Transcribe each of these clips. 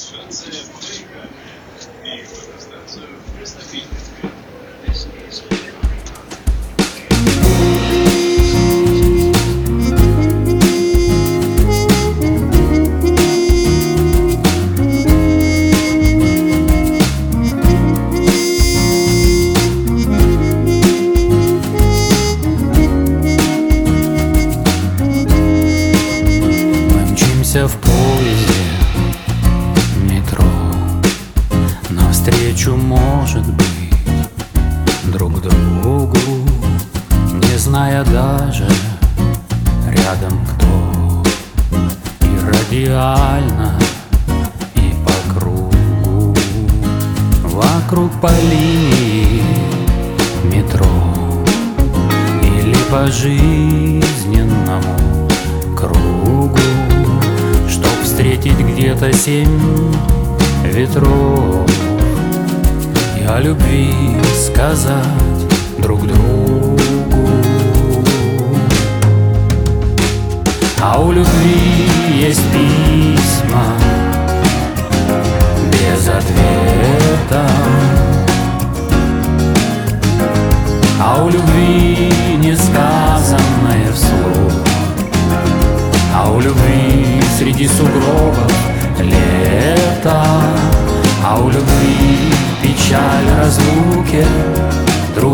В поезде метро навстречу, может быть, друг другу, не зная даже рядом кто. И радиально, и по кругу, вокруг по линии метро или по жизненному кругу, встретить где-то 7 ветров и о любви сказать друг другу. А у любви есть письма без ответа, а у любви несказанное вслух, а у любви среди сугробов лето, а у любви печаль разлуки, друг.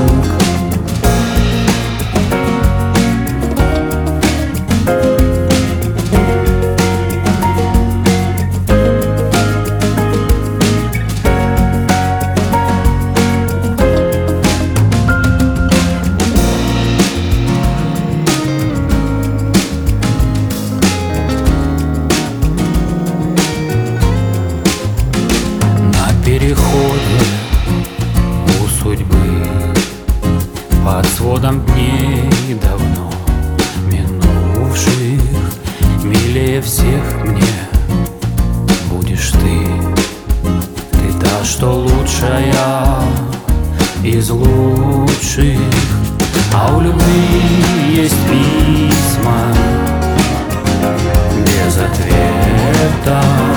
Переходе у судьбы под сводом дней давно минувших, милее всех мне будешь ты та, что лучшая из лучших. А у любви есть письма без ответа,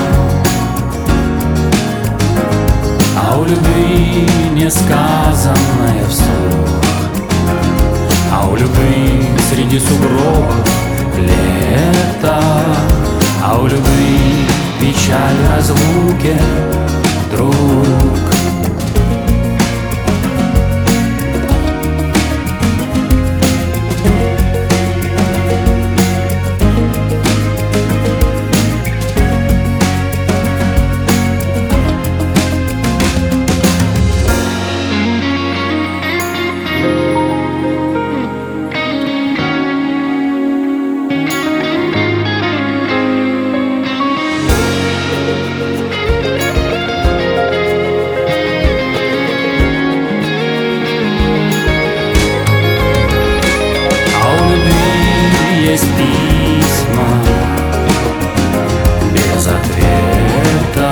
а у любви несказанное вслух, а у любви среди сугробов лето, а у любви печаль разлуки, друг. Есть письма без ответа,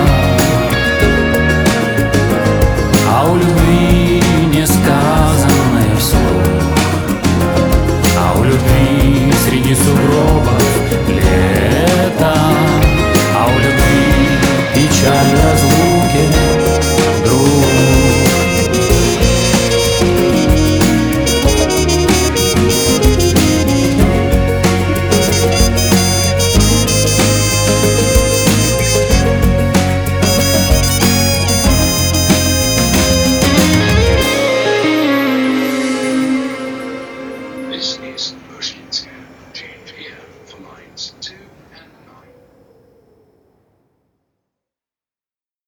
а у любви несказанное вслух, а у любви среди сугробов лето, а у любви печаль разлуки, друг. This is Oceanscan. Change here for lines 2 and